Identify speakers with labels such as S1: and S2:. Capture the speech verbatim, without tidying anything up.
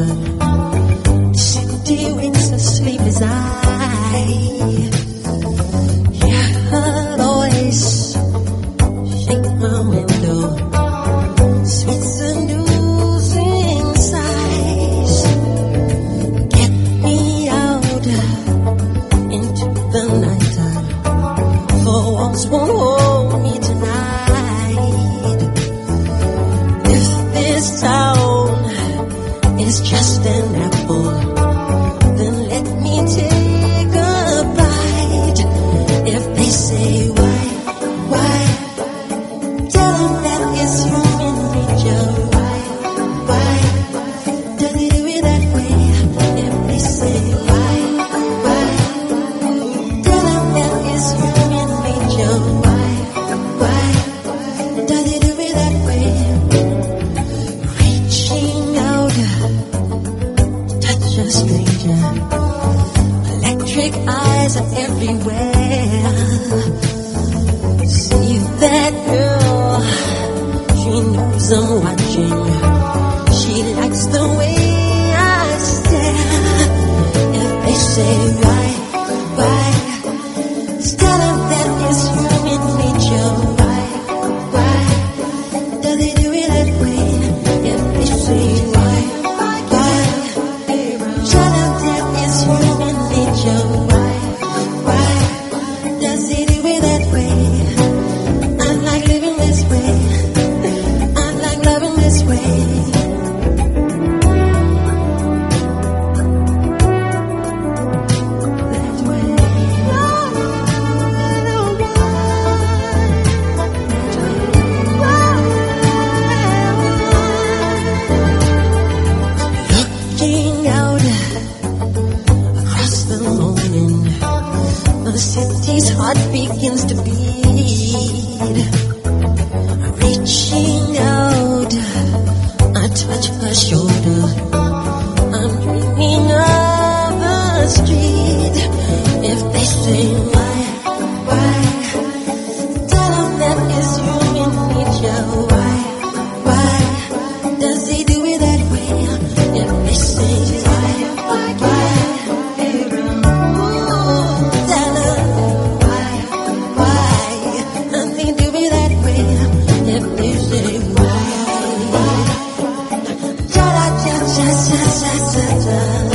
S1: The city wakes asleep as I hear her voice shake my window. Sweet seducing sighs get me out into the nighttime. For walls won't hold me tonight. If this town is just an apple, then let me take a bite. If they say why, why, tell them that it's human nature. Why, why, does it do it that way? If they say why, why, tell them that it's human nature. Why, why, does it do it that way? Reaching out, touch a stranger. Electric eyes are everywhere. See that girl, she knows I'm watching. She likes the way I stare. If they say why, why, tell them that it's human nature. Why, why, does it do it that way? If they say why, why, tell them that it's human nature. Why, why, does it do it that way? I like living this way. I like loving this way. That way. Looking out across the morning, the city's heart begins to beat. Reaching out, I touch her shoulder. I'm dreaming of a street. If they say why, why, tell them that it's human nature. Why, why, does he do it that way? If they say why, why, tell them why, why, does he do it that way? If they say why, why, cha cha cha cha cha cha cha.